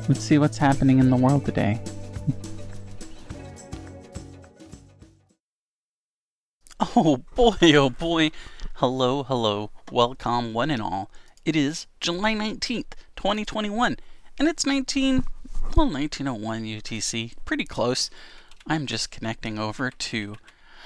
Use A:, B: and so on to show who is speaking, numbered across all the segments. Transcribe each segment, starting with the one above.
A: Let's see what's happening in the world today. Oh boy. Hello. Welcome, one and all. It is July 19th, 2021, and it's 1901 UTC. Pretty close. I'm just connecting over to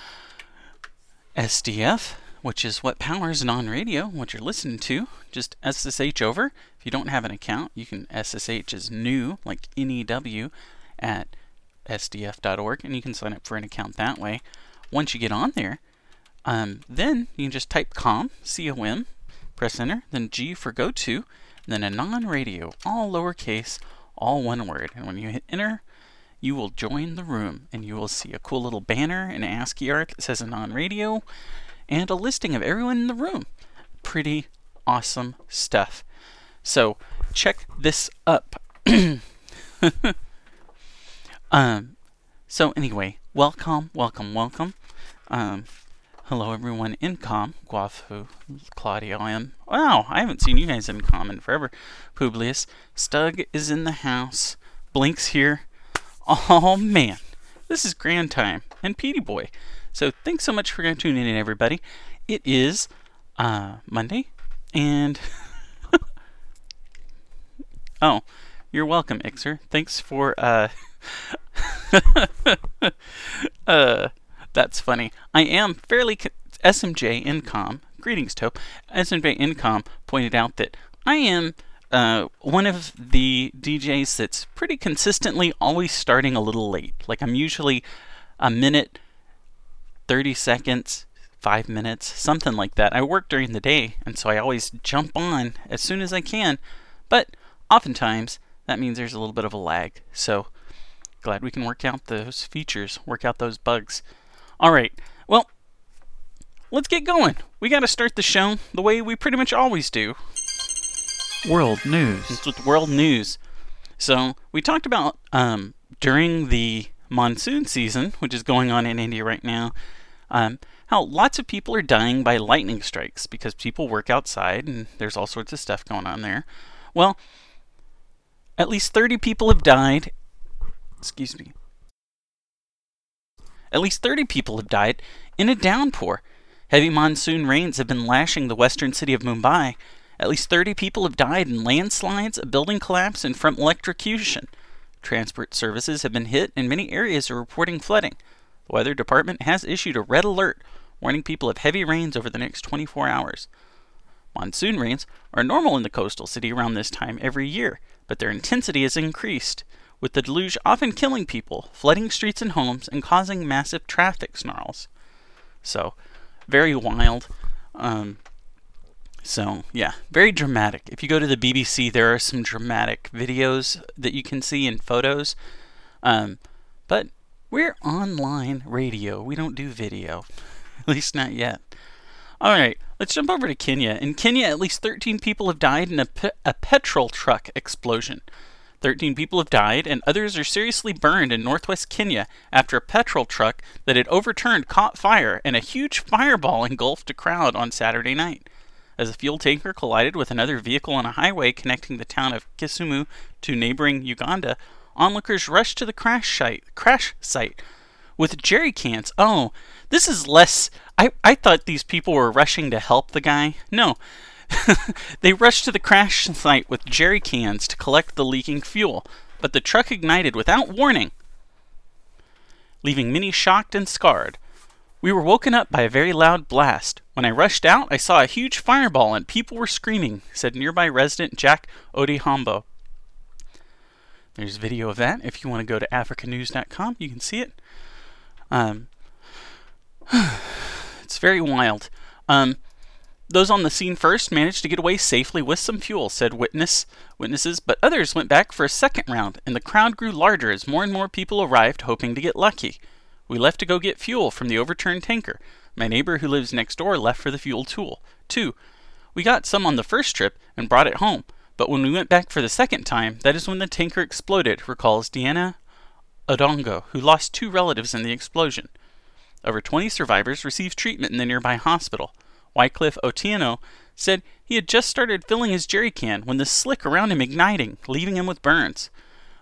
A: SDF, which is what powers non-radio, what you're listening to. Just SSH over. If you don't have an account, you can SSH as new, like NEW, at sdf.org, and you can sign up for an account that way. Once you get on there, then you can just type COM, C-O-M, press enter, then G for go to, then a non-radio, all lowercase, all one word. And when you hit enter, you will join the room, and you will see a cool little banner in ASCII art that says a non-radio, and a listing of everyone in the room. Pretty awesome stuff. So check this up. So anyway, welcome. Hello everyone in COM. Guafu, Claudio, wow, I haven't seen you guys in COM in forever. Publius, Stug is in the house. Blink's here. Oh man, this is grand time. And Petey Boy. So thanks so much for tuning in, everybody. It is Monday, and oh, you're welcome, Ixer. Thanks for that's funny. I am fairly SMJ Incom. Greetings, Tope. SMJ Incom pointed out that I am one of the DJs that's pretty consistently always starting a little late. Like I'm usually a minute, 30 seconds, 5 minutes, something like that. I work during the day, and so I always jump on as soon as I can. But oftentimes, that means there's a little bit of a lag. So glad we can work out those features, work out those bugs. All right, well, let's get going. We got to start the show the way we pretty much always do. World news. It's with world news. So we talked about during the monsoon season, which is going on in India right now, how lots of people are dying by lightning strikes because people work outside and there's all sorts of stuff going on there. Well, at least 30 people have died. Excuse me. At least 30 people have died in a downpour. Heavy monsoon rains have been lashing the western city of Mumbai. At least 30 people have died in landslides, a building collapse, and from electrocution. Transport services have been hit, and many areas are reporting flooding. The weather department has issued a red alert, warning people of heavy rains over the next 24 hours. Monsoon rains are normal in the coastal city around this time every year, but their intensity has increased, with the deluge often killing people, flooding streets and homes, and causing massive traffic snarls. So, very wild. So, yeah, very dramatic. If you go to the BBC, there are some dramatic videos that you can see and photos. But we're online radio. We don't do video. At least not yet. All right, let's jump over to Kenya. In Kenya, at least 13 people have died in a petrol truck explosion. 13 people have died, and others are seriously burned in northwest Kenya after a petrol truck that had overturned caught fire and a huge fireball engulfed a crowd on Saturday night. As a fuel tanker collided with another vehicle on a highway connecting the town of Kisumu to neighboring Uganda, onlookers rushed to the crash site with jerry cans. Oh, this is less... I thought these people were rushing to help the guy. No. They rushed to the crash site with jerry cans to collect the leaking fuel, but the truck ignited without warning, leaving many shocked and scarred. We were woken up by a very loud blast. When I rushed out, I saw a huge fireball and people were screaming, said nearby resident Jack Odihombo. There's video of that. If you want to go to africanews.com, you can see it. It's very wild. Those on the scene first managed to get away safely with some fuel, said witnesses, but others went back for a second round, and the crowd grew larger as more and more people arrived hoping to get lucky. We left to go get fuel from the overturned tanker. My neighbor who lives next door left for the fuel too. We got some on the first trip and brought it home, but when we went back for the second time, that is when the tanker exploded, recalls Diana Odongo, who lost 2 relatives in the explosion. Over 20 survivors received treatment in the nearby hospital. Wycliffe Otieno said he had just started filling his jerry can when the slick around him igniting, leaving him with burns.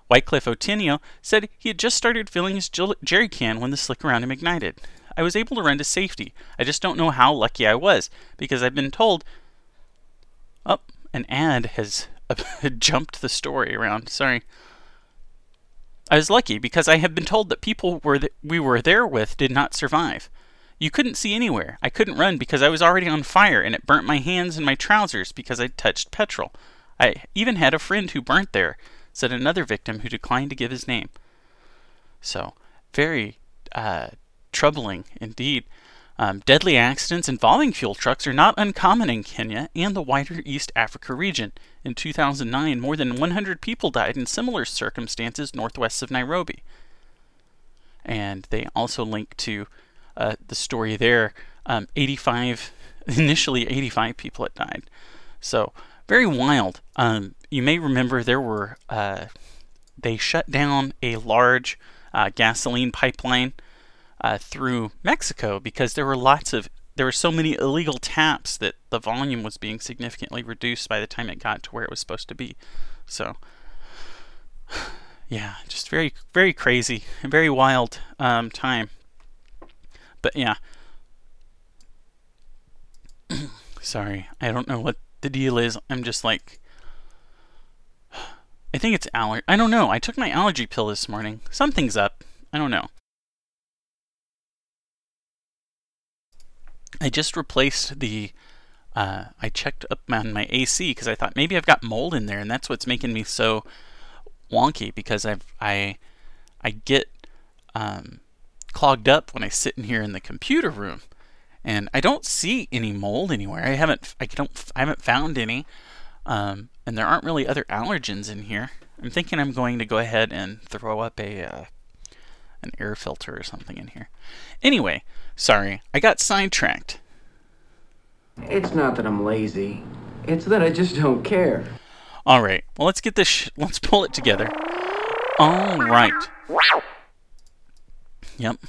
A: Wycliffe Otinio said he had just started filling his jerry can when the slick around him ignited. I was able to run to safety. I just don't know how lucky I was, because I've been told... Oh, an ad has jumped the story around. Sorry. I was lucky because I have been told that people we were there with did not survive. You couldn't see anywhere. I couldn't run because I was already on fire, and it burnt my hands and my trousers because I'd touched petrol. I even had a friend who burnt there, said another victim who declined to give his name. So, very troubling indeed. Deadly accidents involving fuel trucks are not uncommon in Kenya and the wider East Africa region. In 2009, more than 100 people died in similar circumstances northwest of Nairobi. And they also link to the story there. Initially 85 people had died. So, very wild. You may remember they shut down a large gasoline pipeline through Mexico because there were so many illegal taps that the volume was being significantly reduced by the time it got to where it was supposed to be. So, yeah, just very, very crazy and very wild time. But yeah, sorry, I don't know what the deal is. I'm just like, I think it's allergy. I don't know. I took my allergy pill this morning. Something's up. I don't know. I just replaced I checked up on my AC because I thought maybe I've got mold in there, and that's what's making me so wonky, because I get clogged up when I sit in here in the computer room, and I don't see any mold anywhere. I haven't found any, and there aren't really other allergens in here. I'm thinking I'm going to go ahead and throw up an air filter or something in here. Anyway, sorry, I got sidetracked.
B: It's not that I'm lazy. It's that I just don't care.
A: All right, well, let's get this. Let's pull it together. All right. Yep.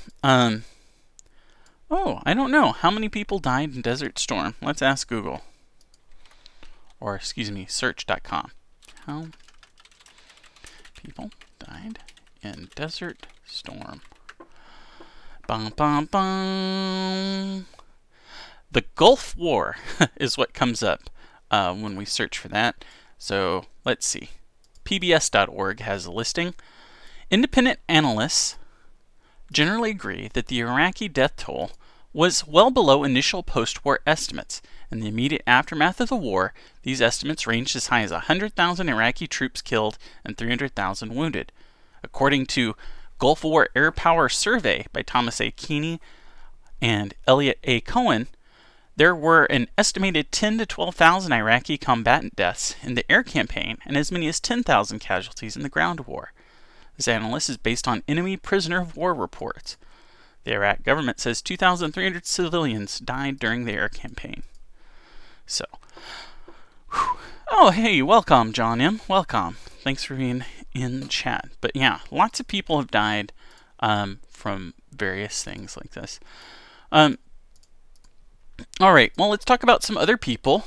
A: Oh, I don't know. How many people died in Desert Storm? Let's ask Google. Or, excuse me, search.com. How people died in Desert Storm? Bum, bum, bum. The Gulf War is what comes up when we search for that. So, let's see. PBS.org has a listing. Independent analysts generally agree that the Iraqi death toll was well below initial post-war estimates. In the immediate aftermath of the war, these estimates ranged as high as 100,000 Iraqi troops killed and 300,000 wounded. According to Gulf War Air Power Survey by Thomas A. Keeney and Elliot A. Cohen, there were an estimated 10 to 12,000 Iraqi combatant deaths in the air campaign and as many as 10,000 casualties in the ground war. This analysis is based on enemy prisoner of war reports. The Iraq government says 2,300 civilians died during the air campaign. So, oh, hey, welcome, John M. Welcome. Thanks for being in chat. But yeah, lots of people have died from various things like this. All right, well, let's talk about some other people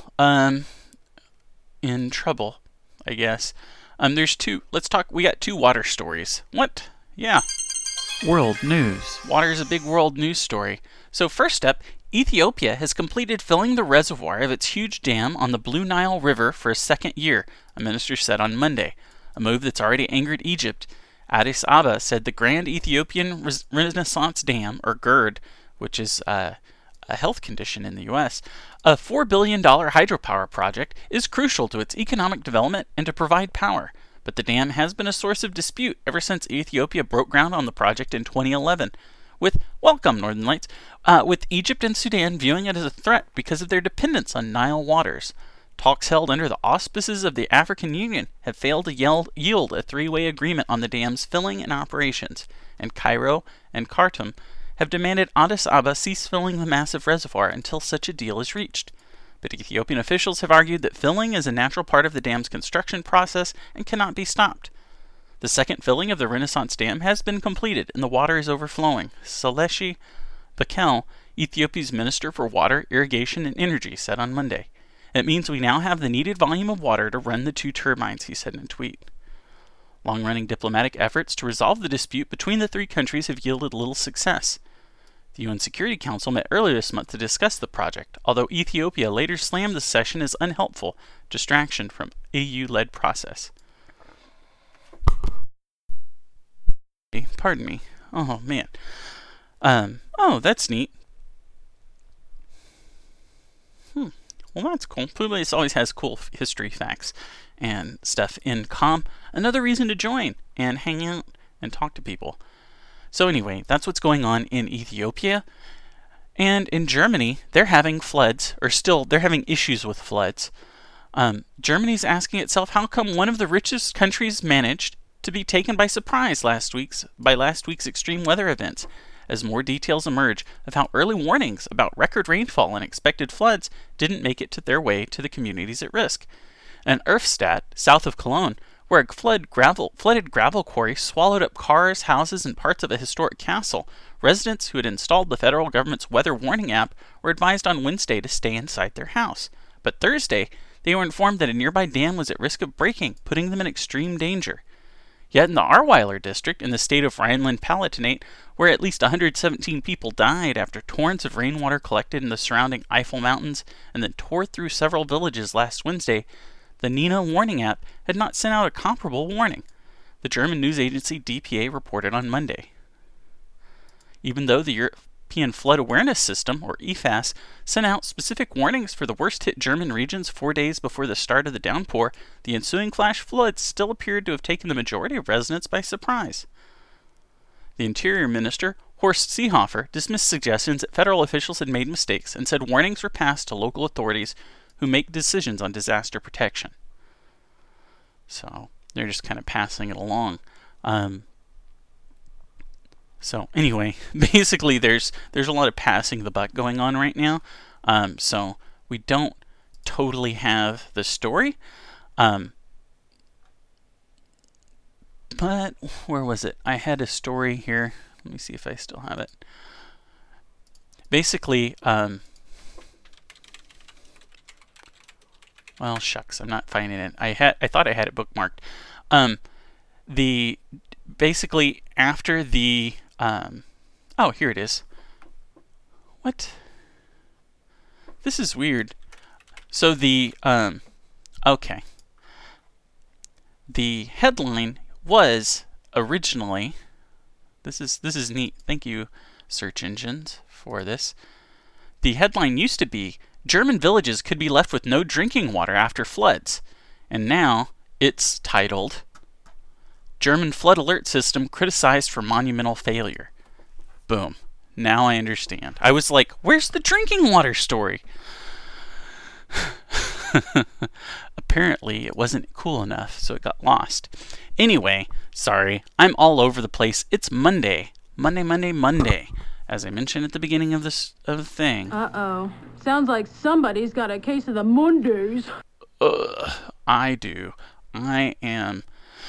A: in trouble, I guess. There's two. We got two water stories. What? Yeah. World news. Water is a big world news story. So first up, Ethiopia has completed filling the reservoir of its huge dam on the Blue Nile River for a second year, a minister said on Monday, a move that's already angered Egypt. Addis Ababa said the Grand Ethiopian Renaissance Dam, or GERD, which is a health condition in the U.S., a $4 billion hydropower project, is crucial to its economic development and to provide power. But the dam has been a source of dispute ever since Ethiopia broke ground on the project in 2011. With Northern Lights, with Egypt and Sudan viewing it as a threat because of their dependence on Nile waters. Talks held under the auspices of the African Union have failed to yield a three-way agreement on the dam's filling and operations, and Cairo and Khartoum have demanded Addis Ababa cease filling the massive reservoir until such a deal is reached. But Ethiopian officials have argued that filling is a natural part of the dam's construction process and cannot be stopped. The second filling of the Renaissance Dam has been completed and the water is overflowing. Seleshi Bakel, Ethiopia's Minister for Water, Irrigation and Energy, said on Monday. It means we now have the needed volume of water to run the two turbines, he said in a tweet. Long-running diplomatic efforts to resolve the dispute between the three countries have yielded little success. The UN Security Council met earlier this month to discuss the project, although Ethiopia later slammed the session as unhelpful distraction from AU-led process. Pardon me. Oh, man. Oh, that's neat. Well, that's cool. Publius always has cool history facts and stuff in COM. Another reason to join and hang out and talk to people. So anyway, that's what's going on in Ethiopia. And in Germany, they're having floods, or still, they're having issues with floods. Germany's asking itself, how come one of the richest countries managed to be taken by surprise last week's extreme weather events, as more details emerge of how early warnings about record rainfall and expected floods didn't make it to their way to the communities at risk. In Erfstadt, south of Cologne, where a flooded gravel quarry swallowed up cars, houses, and parts of a historic castle, residents who had installed the federal government's weather warning app were advised on Wednesday to stay inside their house. But Thursday, they were informed that a nearby dam was at risk of breaking, putting them in extreme danger. Yet in the Ahrweiler district in the state of Rhineland-Palatinate, where at least 117 people died after torrents of rainwater collected in the surrounding Eifel Mountains and then tore through several villages last Wednesday, the NINA warning app had not sent out a comparable warning, the German news agency DPA reported on Monday. Even though the European Flood Awareness System, or EFAS, sent out specific warnings for the worst-hit German regions 4 days before the start of the downpour, the ensuing flash floods still appeared to have taken the majority of residents by surprise. The Interior Minister, Horst Seehofer, dismissed suggestions that federal officials had made mistakes and said warnings were passed to local authorities who make decisions on disaster protection. So they're just kind of passing it along. So anyway, basically there's a lot of passing the buck going on right now. So we don't totally have the story. But where was it? I had a story here. Let me see if I still have it. Basically, well, shucks, I'm not finding it. I thought I had it bookmarked. Basically after the oh, here it is. What? This is weird. So the okay. The headline was originally, this is neat. Thank you, search engines, for this. The headline used to be, German villages could be left with no drinking water after floods. And now it's titled, German flood alert system criticized for monumental failure. Boom. Now I understand. I was like, where's the drinking water story? Apparently it wasn't cool enough, so it got lost. Anyway, sorry, I'm all over the place. It's Monday. Monday. As I mentioned at the beginning of the thing.
C: Uh-oh. Sounds like somebody's got a case of the Mondays.
A: I do. I am...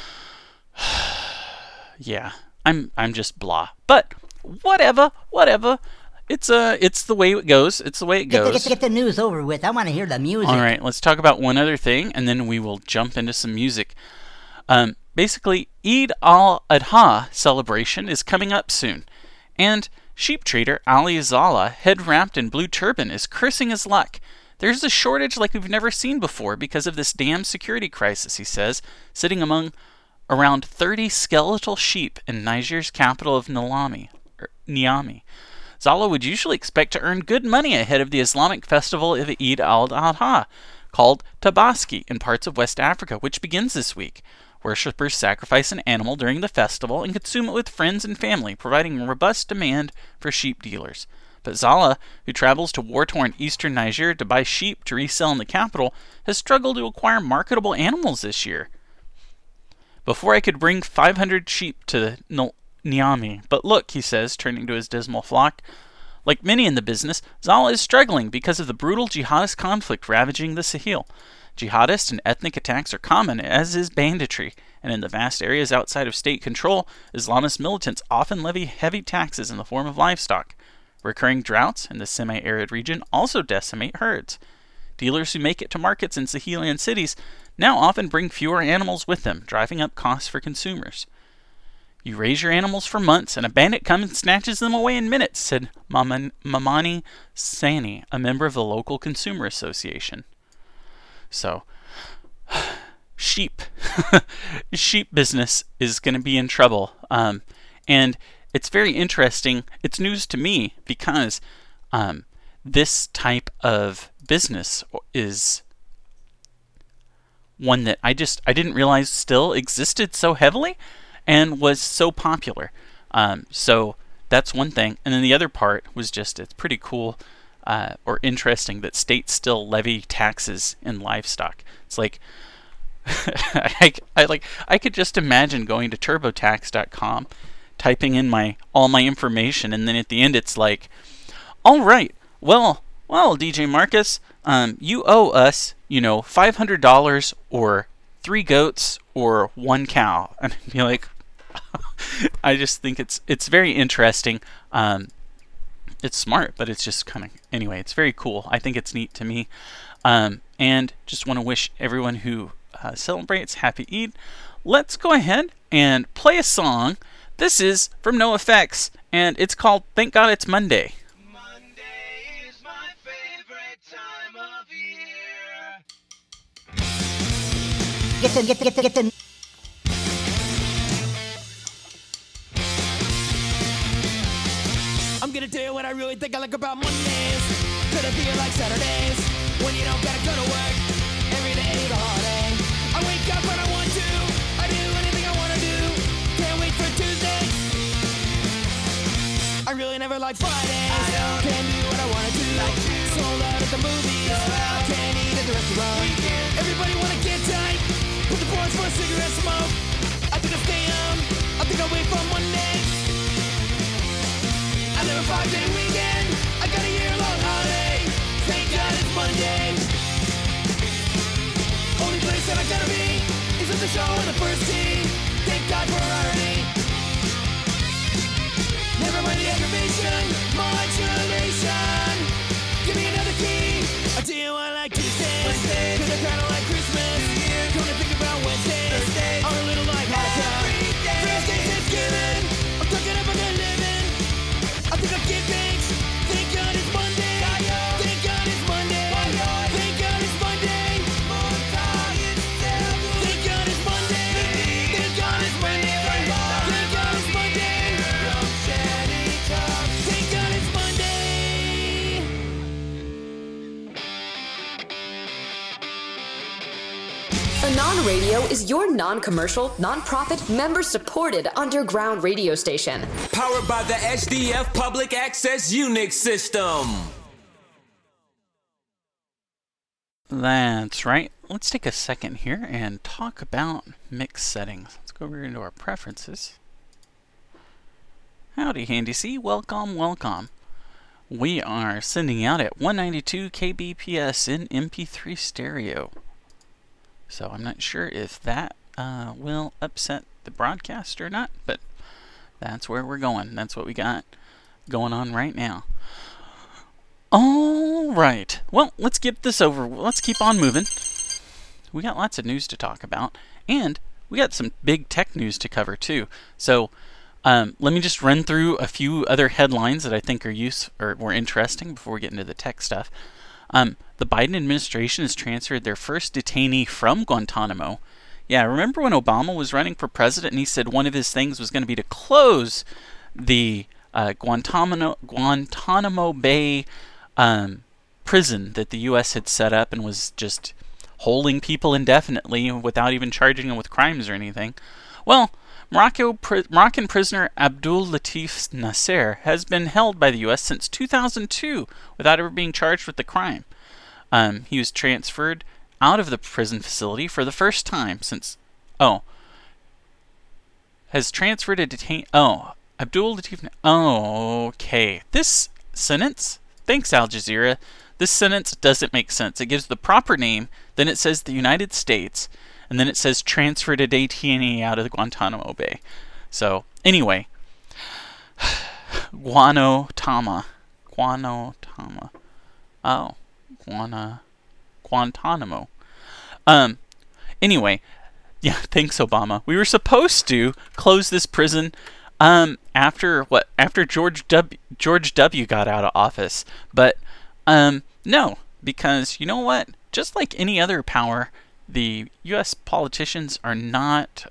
A: yeah, I'm just blah. But whatever. It's the way it goes. It's the way it goes.
D: Get the news over with. I want to hear the music.
A: All right, let's talk about one other thing, and then we will jump into some music. Basically, Eid al-Adha celebration is coming up soon, and sheep trader Ali Zala, head wrapped in blue turban, is cursing his luck. There's a shortage like we've never seen before because of this damn security crisis, he says, sitting among around 30 skeletal sheep in Niger's capital of Niamey. Zala would usually expect to earn good money ahead of the Islamic festival of Eid al-Adha, called Tabaski in parts of West Africa, which begins this week. Worshippers sacrifice an animal during the festival and consume it with friends and family, providing a robust demand for sheep dealers. But Zala, who travels to war-torn eastern Niger to buy sheep to resell in the capital, has struggled to acquire marketable animals this year. Before I could bring 500 sheep to Niamey. But look, he says, turning to his dismal flock. Like many in the business, Zala is struggling because of the brutal jihadist conflict ravaging the Sahel. Jihadist and ethnic attacks are common, as is banditry, and in the vast areas outside of state control, Islamist militants often levy heavy taxes in the form of livestock. Recurring droughts in the semi-arid region also decimate herds. Dealers who make it to markets in Sahelian cities now often bring fewer animals with them, driving up costs for consumers. You raise your animals for months, and a bandit comes and snatches them away in minutes, said Mamani Sani, a member of the local consumer association. So, sheep business is going to be in trouble. And it's very interesting. It's news to me because this type of business is one that I didn't realize still existed so heavily and was so popular. So that's one thing. And then the other part was just, it's pretty cool or interesting that states still levy taxes in livestock. It's like, I could just imagine going to TurboTax.com, typing in all my information, and then at the end it's like, all right, well, DJ Marcus, you owe us, $500 or 3 goats or 1 cow. And I'd be like, I just think it's very interesting. It's smart, but it's just kind of, anyway, it's very cool. I think it's neat to me. And just want to wish everyone who celebrates Happy Eid. Let's go ahead and play a song. This is from NoFX, and it's called Thank God It's Monday.
E: Monday is my favorite time of year.
D: Get the.
F: I'm gonna tell you what I really think I like about Mondays. Could it feel like Saturdays when you don't gotta go to work? Every day is a holiday. I wake up when I want to. I do anything I wanna do. Can't wait for Tuesday. I really never like Fridays. Can't do what I wanna do. Sold out at the movies. Can't eat at the restaurant. Everybody wanna get tight. Put the boards for a cigarette smoke. I think I'll stay home. I think I'll wait for Monday. I live a 5-day weekend. I got a year-long holiday. Thank God it's Monday. Only place that I gotta be is at the show on the first tee. Thank God for irony. Never mind the aggravation, modulation. Give me another key. I tell you I like Tuesdays, cause I kinda like Christmas. Come to think about Wednesdays, are a little like Hanukkah. Thursday's Thanksgiving. I'm talking about a living. I think I'll get thanks. Thank God it's Monday. Thank God it's Monday. Thank God it's Monday. Thank God it's Monday. Thank God it's Monday. Thank God it's Monday. Thank God it's Monday.
G: Anon Radio is your non-commercial, non-profit, member-supported underground radio station.
H: Powered by the HDF Public Access Unix system.
A: That's right. Let's take a second here and talk about mix settings. Let's go over into our preferences. Howdy, Handy C. Welcome. We are sending out at 192 kbps in MP3 stereo. So I'm not sure if that will upset the broadcast or not, but that's where we're going. That's what we got going on right now. All right. Well, let's get this over. Let's keep on moving. We got lots of news to talk about, and we got some big tech news to cover too. So let me just run through a few other headlines that I think are more interesting before we get into the tech stuff. The Biden administration has transferred their first detainee from Guantanamo. Yeah, remember when Obama was running for president and he said one of his things was going to be to close the Guantanamo Bay prison that the U.S. had set up and was just holding people indefinitely without even charging them with crimes or anything. Well, Moroccan prisoner Abdul Latif Nasser has been held by the U.S. since 2002 without ever being charged with the crime. He was transferred out of the prison facility for the first time since... has transferred a detainee... Abdul Latif... okay. This sentence... Thanks, Al Jazeera. This sentence doesn't make sense. It gives the proper name, then it says the United States, and then it says transferred a detainee out of the Guantanamo Bay. So, anyway. Guantanamo. Guantanamo. Anyway, yeah, thanks, Obama. We were supposed to close this prison after George W. got out of office, but no, because you know what? Just like any other power, the U.S. politicians are not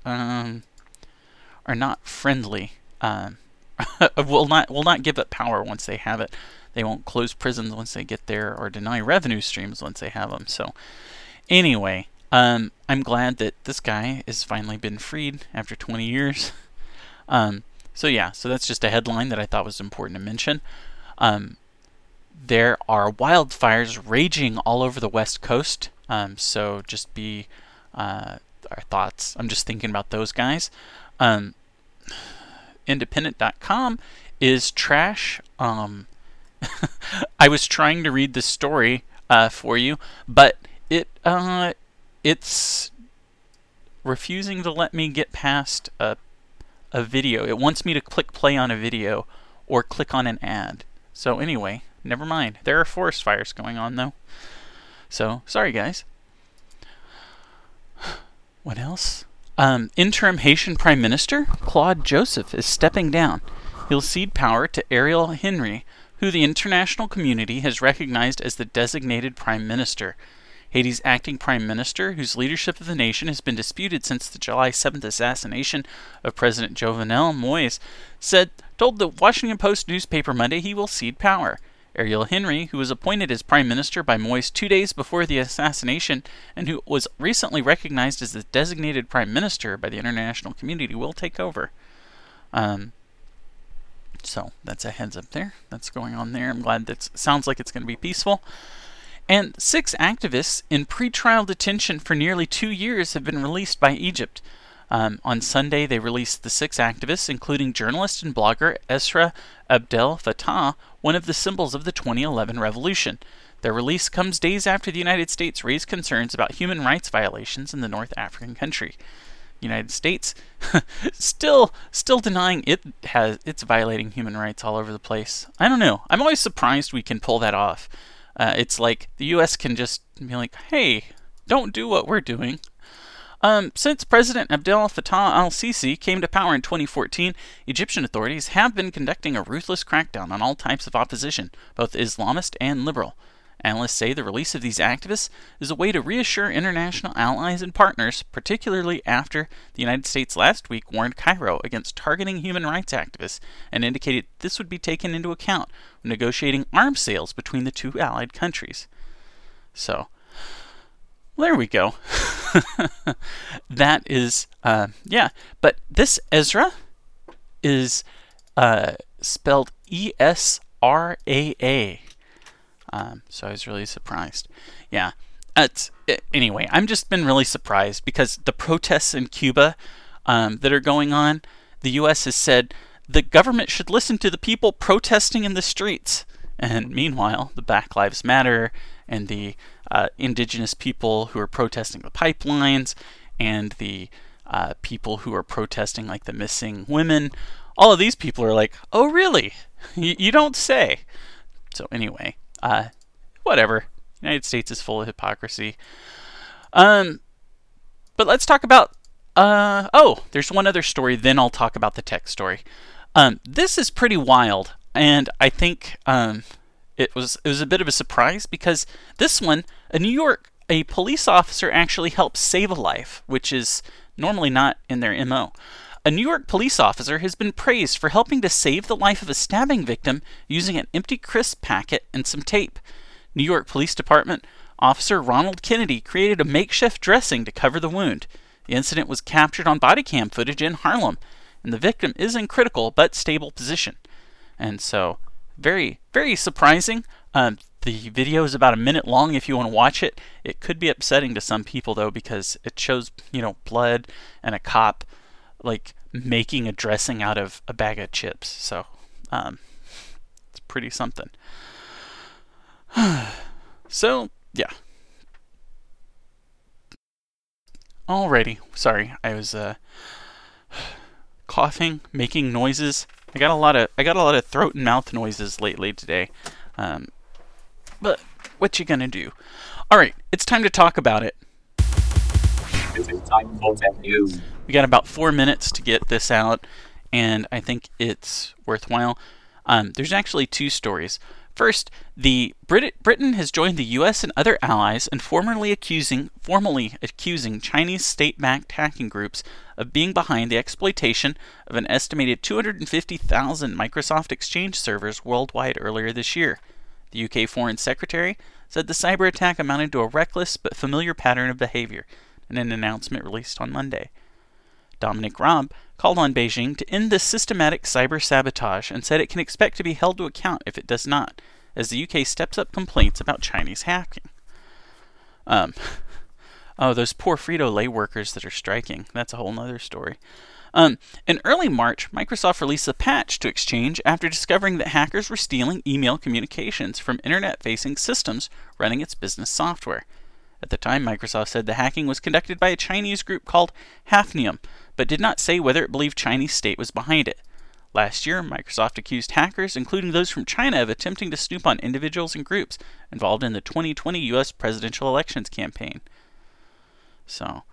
A: friendly. Will not give up power once they have it. They won't close prisons once they get there, or deny revenue streams once they have them. So, anyway, I'm glad that this guy has finally been freed after 20 years. So that's just a headline that I thought was important to mention. There are wildfires raging all over the West Coast. So just be our thoughts. I'm just thinking about those guys. Independent.com is trash. I was trying to read this story for you, but it's refusing to let me get past a video. It wants me to click play on a video or click on an ad. So anyway, never mind. There are forest fires going on though. So sorry guys. What else? Interim Haitian Prime Minister Claude Joseph is stepping down. He'll cede power to Ariel Henry, who the international community has recognized as the designated Prime Minister. Haiti's acting Prime Minister, whose leadership of the nation has been disputed since the July 7th assassination of President Jovenel Moïse, told the Washington Post newspaper Monday he will cede power. Ariel Henry, who was appointed as Prime Minister by Moïse 2 days before the assassination and who was recently recognized as the designated Prime Minister by the international community, will take over. So that's a heads up there. That's going on there. I'm glad that sounds like it's going to be peaceful. And 6 activists in pretrial detention for nearly 2 years have been released by Egypt. On Sunday, they released the 6 activists, including journalist and blogger Esra Abdel Fattah, one of the symbols of the 2011 revolution. Their release comes days after the United States raised concerns about human rights violations in the North African country. The United States still denying it's violating human rights all over the place. I don't know. I'm always surprised we can pull that off. It's like the U.S. can just be like, hey, don't do what we're doing. Since President Abdel Fattah al-Sisi came to power in 2014, Egyptian authorities have been conducting a ruthless crackdown on all types of opposition, both Islamist and liberal. Analysts say the release of these activists is a way to reassure international allies and partners, particularly after the United States last week warned Cairo against targeting human rights activists and indicated this would be taken into account when negotiating arms sales between the 2 allied countries. So, there we go. That is, but this Ezra is spelled E-S-R-A-A. So I was really surprised. Yeah. Anyway, I've just been really surprised because the protests in Cuba that are going on, the U.S. has said the government should listen to the people protesting in the streets. And meanwhile, the Black Lives Matter and the indigenous people who are protesting the pipelines and the people who are protesting like the missing women, all of these people are like, oh really? You don't say. So anyway, whatever. United States is full of hypocrisy. But let's talk about there's one other story, then I'll talk about the tech story. This is pretty wild, and I think it was a bit of a surprise because this one, a police officer actually helped save a life, which is normally not in their MO. A New York police officer has been praised for helping to save the life of a stabbing victim using an empty crisp packet and some tape. New York Police Department Officer Ronald Kennedy created a makeshift dressing to cover the wound. The incident was captured on body cam footage in Harlem, and the victim is in critical but stable position. And so, very, very surprising. The video is about a minute long if you want to watch it. It could be upsetting to some people, though, because it shows, blood and a cop, like, making a dressing out of a bag of chips. So, it's pretty something. So, yeah. Alrighty. Sorry, I was, coughing, making noises. I got a lot of throat and mouth noises lately today. But what you gonna do? All right, it's time to talk about it.
H: It's
I: time for tech news.
A: We got about 4 minutes to get this out, and I think it's worthwhile. There's actually two stories. First, Britain has joined the U.S. and other allies in formally accusing Chinese state-backed hacking groups of being behind the exploitation of an estimated 250,000 Microsoft Exchange servers worldwide earlier this year. The UK Foreign Secretary said the cyber attack amounted to a reckless but familiar pattern of behavior in an announcement released on Monday. Dominic Raab called on Beijing to end this systematic cyber sabotage and said it can expect to be held to account if it does not, as the UK steps up complaints about Chinese hacking. Those poor Frito-Lay workers that are striking. That's a whole other story. In early March, Microsoft released a patch to Exchange after discovering that hackers were stealing email communications from internet-facing systems running its business software. At the time, Microsoft said the hacking was conducted by a Chinese group called Hafnium, but did not say whether it believed Chinese state was behind it. Last year, Microsoft accused hackers, including those from China, of attempting to snoop on individuals and groups involved in the 2020 U.S. presidential elections campaign. So,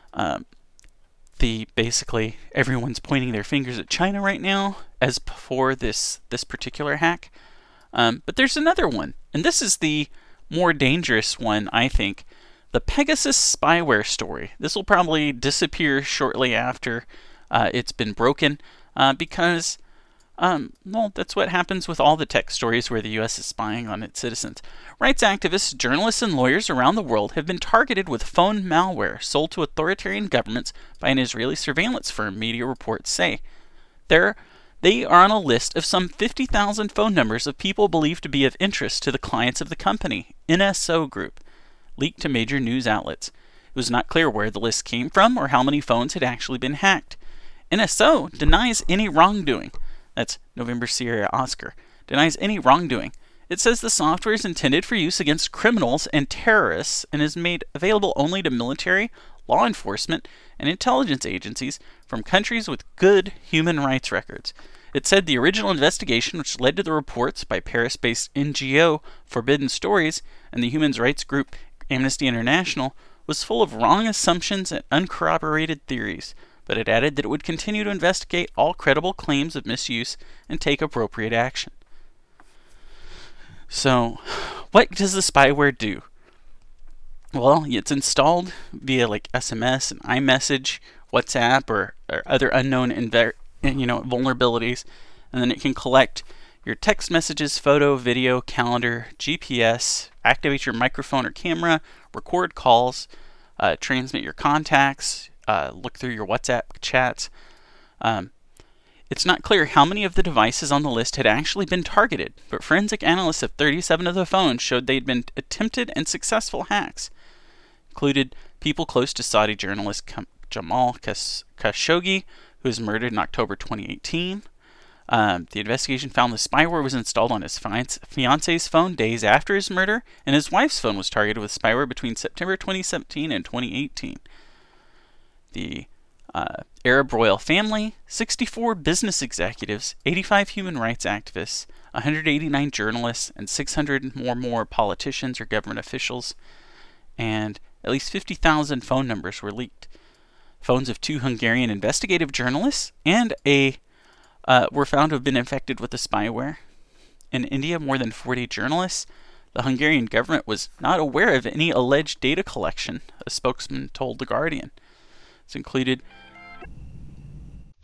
A: basically everyone's pointing their fingers at China right now as for this particular hack. But there's another one, and this is the more dangerous one, I think. The Pegasus spyware story. This will probably disappear shortly after it's been broken because, that's what happens with all the tech stories where the U.S. is spying on its citizens. Rights activists, journalists, and lawyers around the world have been targeted with phone malware sold to authoritarian governments by an Israeli surveillance firm, media reports say. They are on a list of some 50,000 phone numbers of people believed to be of interest to the clients of the company, NSO Group, leaked to major news outlets. It was not clear where the list came from or how many phones had actually been hacked. NSO denies any wrongdoing. That's November Sierra Oscar. Denies any wrongdoing. It says the software is intended for use against criminals and terrorists and is made available only to military, law enforcement, and intelligence agencies from countries with good human rights records. It said the original investigation, which led to the reports by Paris-based NGO Forbidden Stories and the human rights group Amnesty International, was full of wrong assumptions and uncorroborated theories, but it added that it would continue to investigate all credible claims of misuse and take appropriate action. So, what does the spyware do? Well, it's installed via SMS and iMessage, WhatsApp, or other unknown vulnerabilities, and then it can collect your text messages, photo, video, calendar, GPS, activate your microphone or camera, record calls, transmit your contacts, look through your WhatsApp chats. It's not clear how many of the devices on the list had actually been targeted, but forensic analysts of 37 of the phones showed they'd been attempted and successful hacks. Included people close to Saudi journalist Jamal Khashoggi, who was murdered in October 2018. The investigation found the spyware was installed on his fiance's phone days after his murder, and his wife's phone was targeted with spyware between September 2017 and 2018. The Arab royal family, 64 business executives, 85 human rights activists, 189 journalists, and 600 more politicians or government officials, and at least 50,000 phone numbers were leaked. Phones of 2 Hungarian investigative journalists and were found to have been infected with the spyware. In India, more than 40 journalists. The Hungarian government was not aware of any alleged data collection, a spokesman told The Guardian. It's included